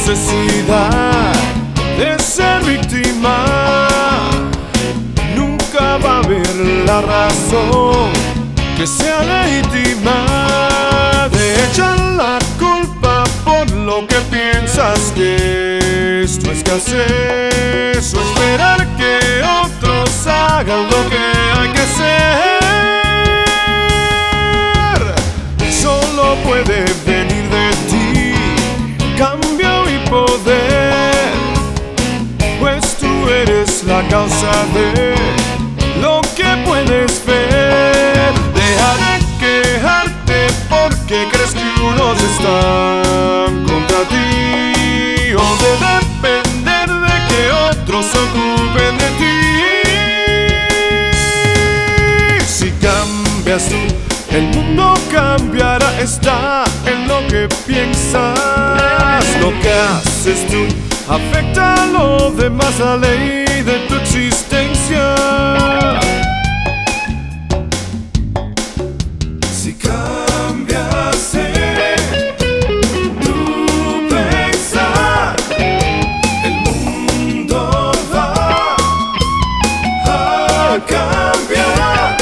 necesidad de ser víctima. Nunca va a haber la razón que sea legítima de echar la culpa por lo que piensas que es tu escasez, o esperar que otros hagan lo que hay que hacer. Solo puede venir de ti cambio y poder, pues tú eres la causa de lo que puedes ver. Deja de quejarte porque crees que unos están contra ti, o de depender de que otros se ocupen de ti. Si cambias tú, el mundo cambiará, está en lo que piensas. Lo que haces tú afecta a lo demás, la ley de tu existencia. Si cambias tu pensar, el mundo va a cambiar.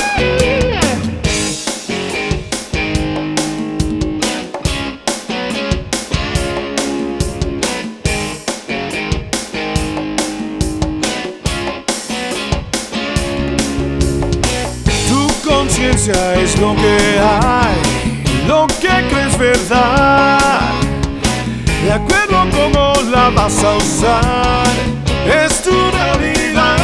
Conciencia es lo que hay, lo que crees verdad. De acuerdo a cómo la vas a usar, es tu realidad.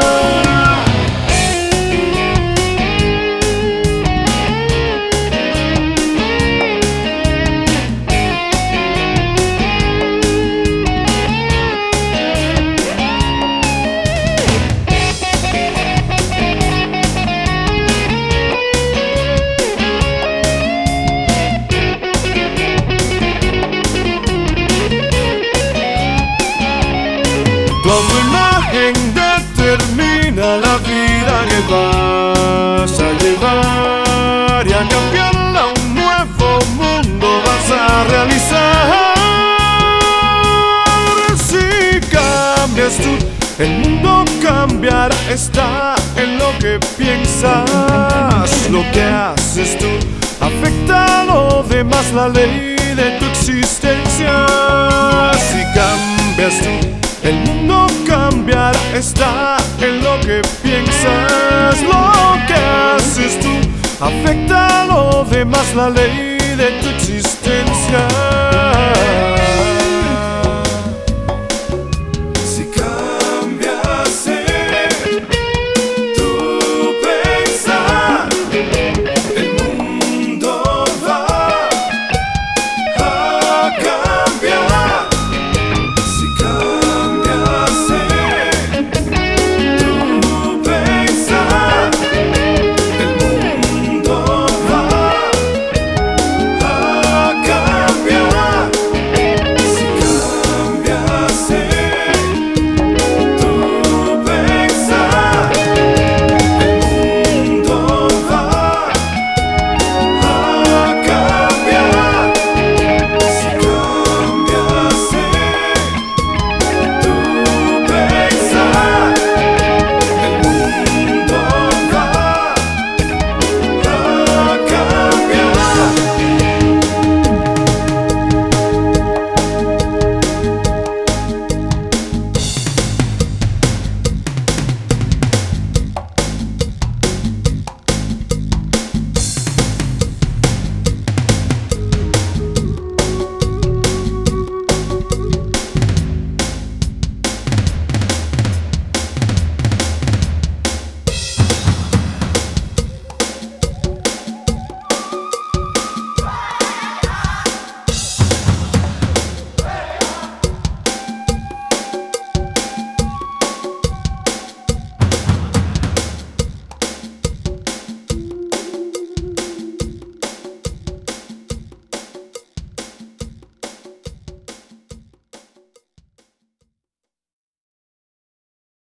Tu imagen determina la vida que vas a llevar, y a cambiarla a un nuevo mundo vas a realizar. Si cambias tú, el mundo cambiará, está en lo que piensas. Lo que haces tú afecta a lo demás, la ley de tu existencia. Si cambias tú, el mundo cambiará, está en lo que piensas. Lo que haces tú afecta a lo demás, la ley de tu existencia.